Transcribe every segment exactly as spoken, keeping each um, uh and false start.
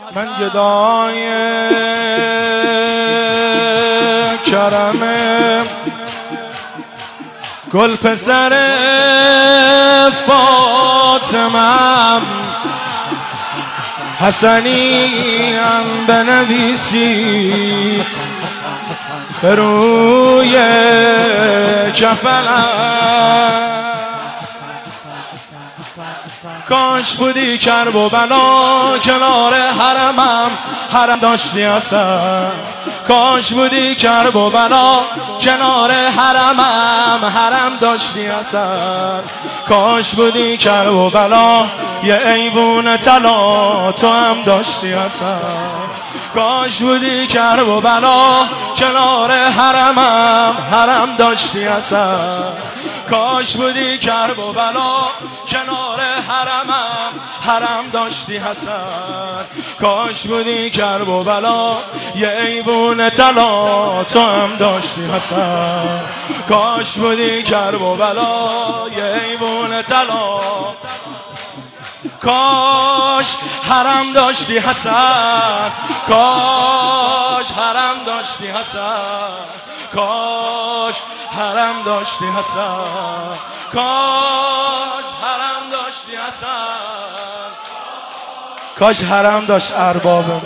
من گدای کرم گل پسر فاطمم حسنی هم بنویسی به روی کفنم. کاش بودی کرب و بلا کنار حرمم، حرم داشتی اصلا. کاش بودی کرب و بلا کنار حرمم، حرم داشتی اصلا. کاش بودی کرب و بلا یه ایوون طلا تو هم داشتی اصلا. کاش بودی کرب و بلا کنار حرمم، حرم داشتی اصلا. کاش بودی کرب و بلا کنار حرمم، حرم داشتی حسن. کاش بودی کرب و بلا یه ایوون طلا تو هم داشتی حسن. کاش بودی کرب و بلا یه ایوون طلا. کاش حرم داشتی حسن، کاش حرم داشتی حسن. کاش حرم داشتی حسن، کاش حرم داشتی حسن. کاش حرم داشت اربابمون.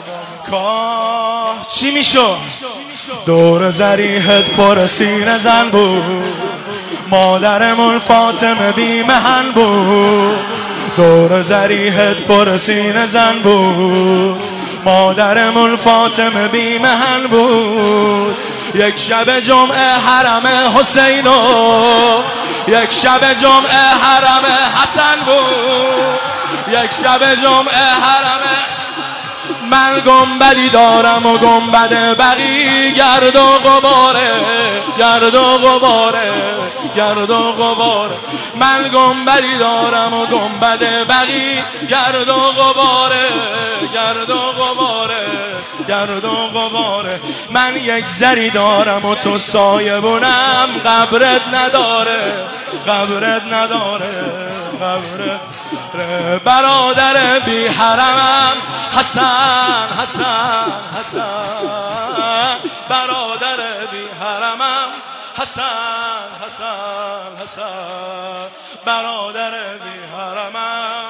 کاش چی میشو دور زریحت پر سینه زن بود، مادرمون فاطمه بی محن بود. دور زریحت پر سینه زن بود، مادرمون فاطمه بی محن بود. یک شب جمعه حرم حسینو، یک شب جمعه حرم حسن بود. یک شب جمعه حرم من گنبدی دارم و گنبد بقی گرد و غباره، گرد و غباره، گرد و غباره. من گنبدی دارم و گنبد بقی گرد و غباره، گرد و غباره، گرد و غباره. من یک زری دارم و تو سایبونم، قبرت نداره، قبرت نداره، قبرت. برادر بی حرمم حسن، حسن، حسن. برادر بی حرمم حسن، حسن، حسن. برادر بی حرمم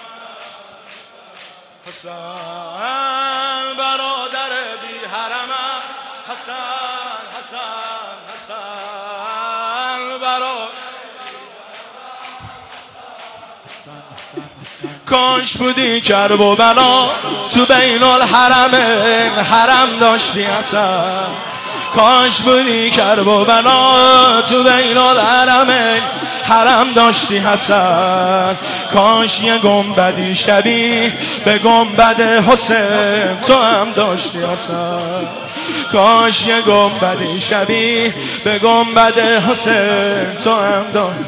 حسن. برادر بی حرمم حسن، حسن، حسن. برادر کاش بودی کرب و بلا تو بین الحرمین، حرم داشتی اصلا. کاش بودی کرب و بلا تو بین الحرمین، حرم داشتی حسن. کاش یه گنبدی شبیه به گنبد حسین تو هم داشتی حسن. کاش یه گنبدی شبیه به گنبد حسین تو هم داشتی.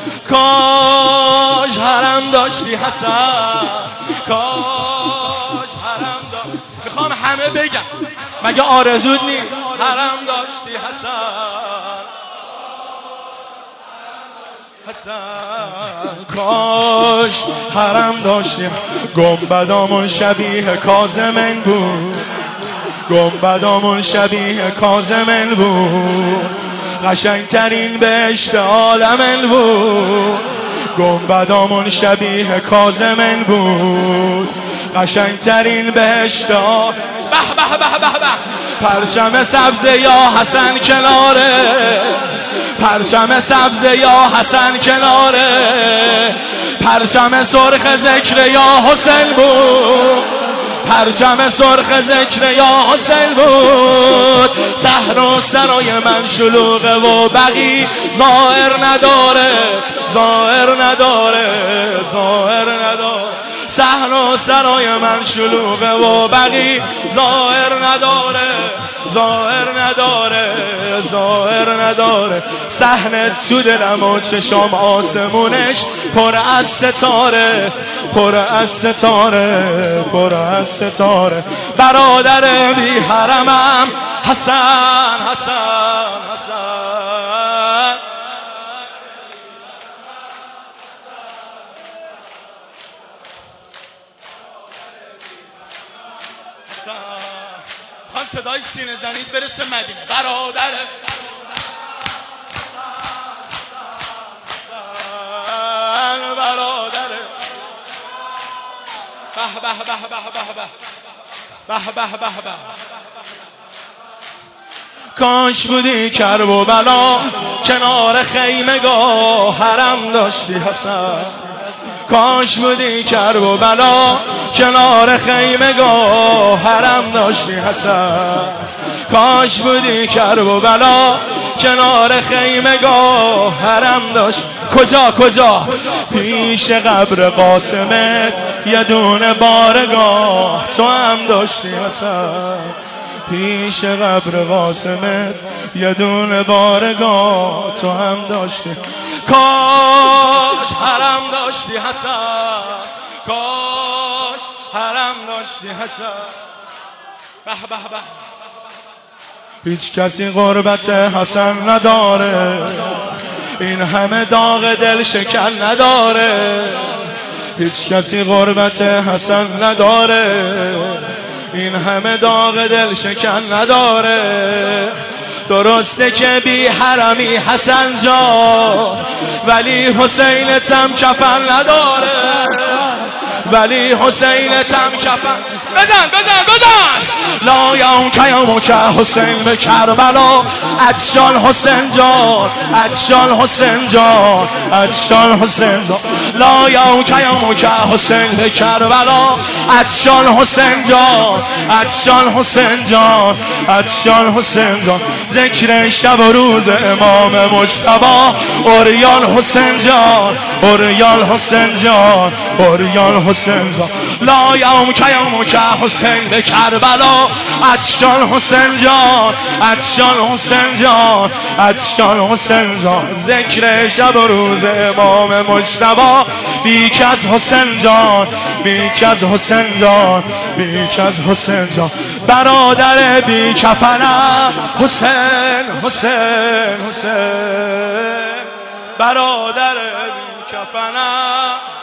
کاش حرم داشتی حسن، کاش حرم داشتی. میخوام همه بگم مگه آرزود نی؟ حرم داشتی حسن، حسن. کاش حرم داشتی. گنبدامون شبیه کاظمین بود، گنبدامون شبیه کاظمین بود. قشنگترین بهشت عالمین بود. گنبدامون شبیه کاظمین بود، قشنگترین بهشت. به به به به به. پرچم سبز یا حسن کناره، پرچم سبز یا حسن کناره. پرچم سرخ ذکر یا حسین بود، پرچم سرخ ذکر یا حسین بود. صحن و سرای من شلوغه و بقی ظاهر نداره، ظاهر نداره، ظاهر نداره. صحن و سرای من شلوغه و بقی ظاهر نداره، ظاهر نداره، ظاهر نداره. صحن تو دلم و چشام آسمونش پر از ستاره، پر از ستاره، پر از ستاره. برادر بی حرمم حسن، حسن، حسن. خواهم صدای سینه زنید برسه مدینه. برادر برادر به به به به به به به به به. کاش بودی کرب و بلا کنار خیمگاه حرم داشتی حسن. کاش بودی کرب و بلا کنار خیمگاه حرم داشتی حسن. کاش بودی کرب و بلا کنار خیمگاه حرم داشت. کجا کجا؟ پیش قبر قاسمت یه دونه بارگاه تو هم داشتی حسن. پیش قبر قاسمت یه دونه بارگاه تو هم داشتی. کاش حرم داشتی حسن. کاش حرم داشتی حسن. به به به. هیچ کسی غربت حسن نداره، این همه داغ دل شکن نداره. هیچ کسی غربت حسن نداره، این همه داغ دل شکن نداره. درسته که بی حرمی حسن جان، ولی حسینت هم کفن نداره. ولی حسینت هم کفن. بزن بزن بزن. لا یوم که یوم که حسین به کربلا. عطشان حسین جان، عطشان حسین جان، عطشان حسین جان. لا یوم که یوم که حسین به کربلا. عطشان حسین جان، عطشان حسین جان، عطشان حسین جان. ذکر شب و روز امام مجتبی. اوریان حسین جان، اوریان حسین جان، اوریان حسین جان. لا یوم که یوم که حسین به کربلا. عطشان حسین جان، عطشان حسین جان، عطشان حسین جان. ذکر شب و روز امام مجتبی. بیک از حسین جان، بیک از حسین جان، بیک از حسین جان. برادر بی کفنم حسین، حسین، حسین. برادر بی کفنم